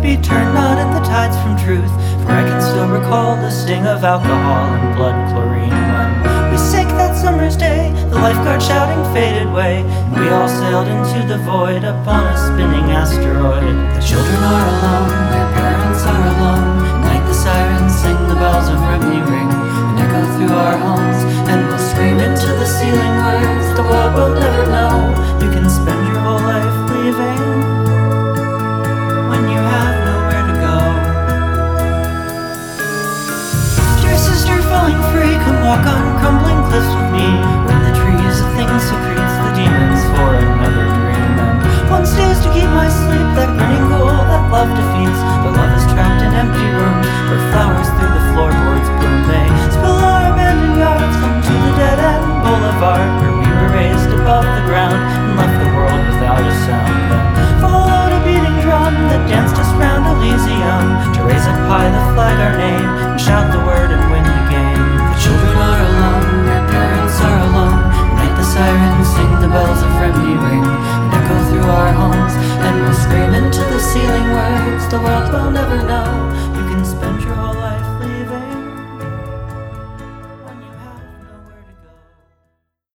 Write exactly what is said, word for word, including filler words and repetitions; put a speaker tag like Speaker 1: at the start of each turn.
Speaker 1: be turned not in the tides from truth. For I can still recall the sting of alcohol and blood chlorine when we sank that summer's day. The lifeguard shouting faded away, and we all sailed into the void upon a spinning asteroid.